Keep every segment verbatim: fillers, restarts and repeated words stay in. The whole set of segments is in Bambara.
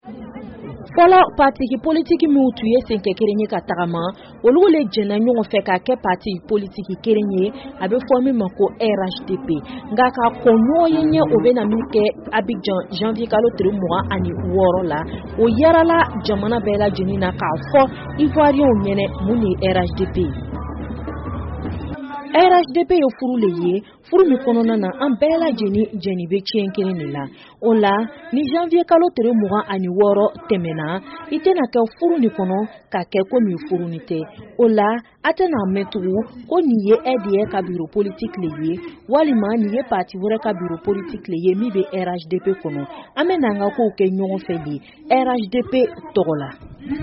Fɔlɔ patiki politiki minnu tun ye senkɛ kelen ye ka tagama olu le jɛnna ɲɔgɔn fɛ ka kɛ parti politiki kelen ye a bɛ fɔ min ma ko R H D P nka ka ko ɲɔgɔn ye ɲɛ o bɛna min kɛ Abidjan janvier kalo tile mugan ani wɔɔrɔ la o yarala jamana bɛɛ lajɛlen na k'a fɔ Ivoiriens ɲɛnɛ mun ye R H D P R H D P ye furu le ye furu min kɔnɔna na an bɛɛ lajɛlen jɛni bɛ tiɲɛ kelen de la o la ni janvier kalo tile mugan ani wɔɔrɔ tɛmɛna i tɛna kɛ furu ni kɔnɔ ka kɛ ko min furu ni tɛ o la a tɛna mɛn tugun ko nin ye E D E ka bureau politique le ye walima nin ye parti wɛrɛ ka bureau politique le ye min bɛ R H D P kɔnɔ an bɛ n'an ka kow kɛ ɲɔgɔn fɛ de R H D P tɔgɔ la.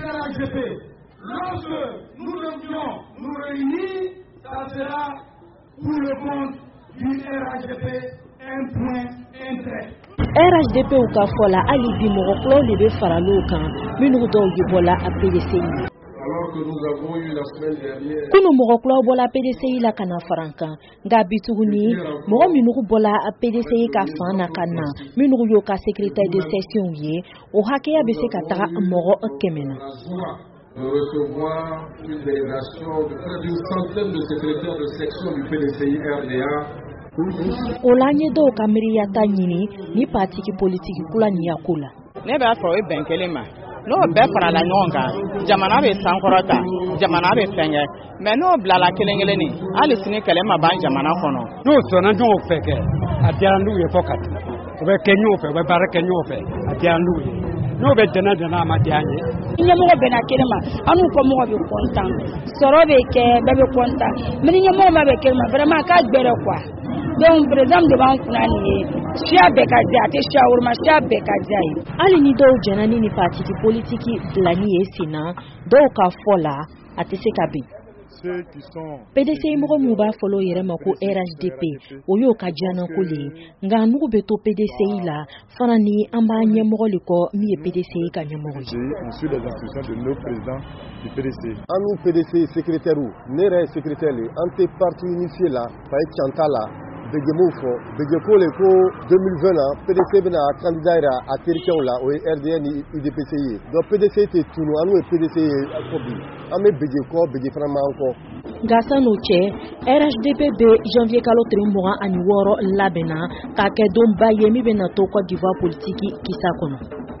Ça sera pour le compte du R H D P un point un trait. R H D P u ka fɔ la hali bi mɔgɔ kulaw de bɛ farala o kan minnu dɔw ye bɔla a P D C I. Alors que nous avons eu la semaine dernière. Kunu mɔgɔ kulaw bɔla P D C I la ka na fara an kan nka bi tuguni mɔgɔ minnu bɔla a P D C I ka fan na ka na minnu y'o ka secrétaire de section ye o hakɛya bɛ se ka taga mɔgɔ kɛmɛ na. De recevoir une délégation de près d'une centaine de secrétaires de section du P D C I R D A. O la nye dɔw ka miiriyata ɲini ni patiki politiki kula ni ya ko la. Ne b'a fɔ o ye bɛn kelen ma n'o bɛɛ farala ɲɔgɔn kan jamana bɛ sankɔrɔta jamana bɛ fɛnkɛ mais n'o bilala kelen kelen ni hali sini kɛlɛ ma ban jamana kɔnɔ. N'o sɔnna ɲɔgɔn fɛ kɛ a diyara n'u ye fɔ ka tɛmɛ u bɛ kɛ ɲɔgɔn fɛ u bɛ baara kɛ ɲɔgɔn fɛ a diyara n'u ye n'o bɛ dɛnɛ dɛnɛ a ma diya n ye. Ɲɛmɔgɔ bɛna kelen ma an n'u kɔmɔgɔ bɛ kontaan sɔrɔ bɛ kɛ bɛɛ bɛ kontaan mais ni ɲɛmɔgɔ ma bɛ kelen ma vraiment k'a gbɛrɛ quoi donc président de b'an kunna nin ye siya bɛɛ ka diya a tɛ siya wɛrɛ ma siya bɛɛ ka diya ye. Hali ni dɔw jɛnna ni ni patiki politiki bilani ye sen na dɔw ka fɔ la a tɛ se ka bin. P D C I mɔgɔ minnu b'a fɔlɔ yɛrɛ ma ko R H D P o y'o ka diyanako le ye nka nugu bɛ to P D C I la fana ni an b'a ɲɛmɔgɔ le kɔ min ye P D C I ka ɲɛmɔgɔ ye. On suit les instructions de nos présidents du P D C I. An n'u P D C I secrétaire ne yɛrɛ ye secrétaire le an tɛ parti unifié la Faye Canta la bɛjɛ m'o fɔ bɛjɛ ko le ko deux mille vingt na P D C I bɛna candidat yɛrɛ a terikɛw la o ye R D N ni U D P C I ye donc P D C I tɛ tunu an n'u ye P D C I ye fɔ bi an bɛ bɛjɛ kɔ bɛjɛ fana m'an kɔ. Nka san'o cɛ R H D P bɛ janvier kalo tile mugan ani wɔɔrɔ labɛnna k'a kɛ donba ye min bɛna to Côte d'Ivoire politiki kisa kɔnɔ.